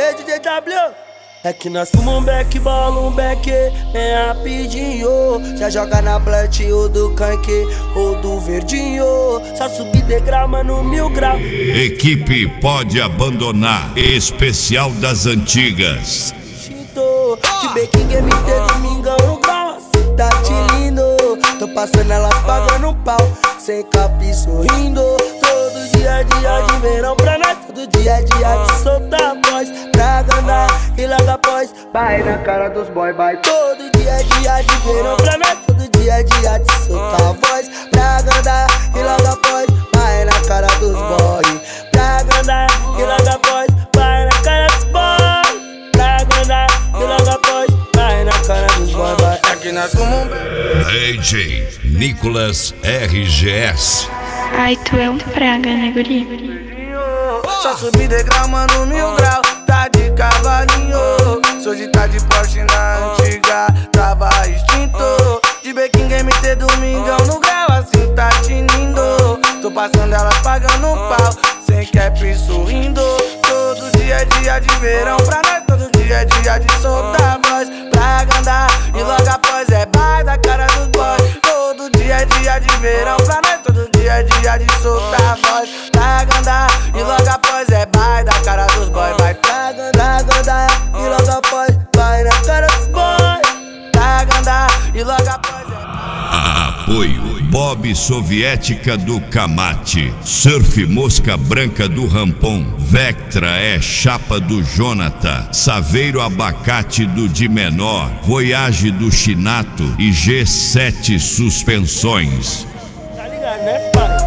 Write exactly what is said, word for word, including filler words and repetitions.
E D J W? É que nós fumamos um beck, bola um beck, bem rapidinho. Já joga na blunt ou do canque ou do verdinho. Só subir degrau, mano, mil grau. Equipe pode abandonar. Especial das antigas. De Beking M T, domingão no grau. Cidade lindo. Tô passando elas pagando um pau. Sem capi sorrindo. Todo dia é dia de verão pra nós. Todo dia é dia de soltar a voz. Pra andar e logo após vai na cara dos boy, vai. Todo dia é dia de verão pra nós. Todo dia é dia de soltar a voz. Pra andar e logo após vai na cara dos boy. Pra andar e logo após vai na cara dos boy. Pra andar e logo após vai na cara dos boy, vai. Aqui nós fumamos D J Nicolas R G S. Ai, tu é um praga, né, guri? Só subir degrau, mano, mil grau. Tá de cavalinho. Hoje tá de Porsche na antiga, tava extinto. De Beking M T, domingão no grau, assim tá tinindo. Tô passando elas pagando um pau, sem cap sorrindo. Todo dia é dia de verão pra nós. Todo dia é dia de soltar a voz. Pra andar e logo após é baile da cara dos boys. Todo dia é dia de verão pra nós. Todo dia é dia de soltar a voz. Pra andar e logo após é baile da cara dos boys. Vai pra andar e logo após vai na cara dos boys. Pra andar e logo após é... Apoio Bob Soviética do Camate, Surf Mosca Branca do Rampon, Vectra é Chapa do Jonathan, Saveiro Abacate do de Menor, Voyage do Chinato e G sete Suspensões. Tá ligado, né, pai?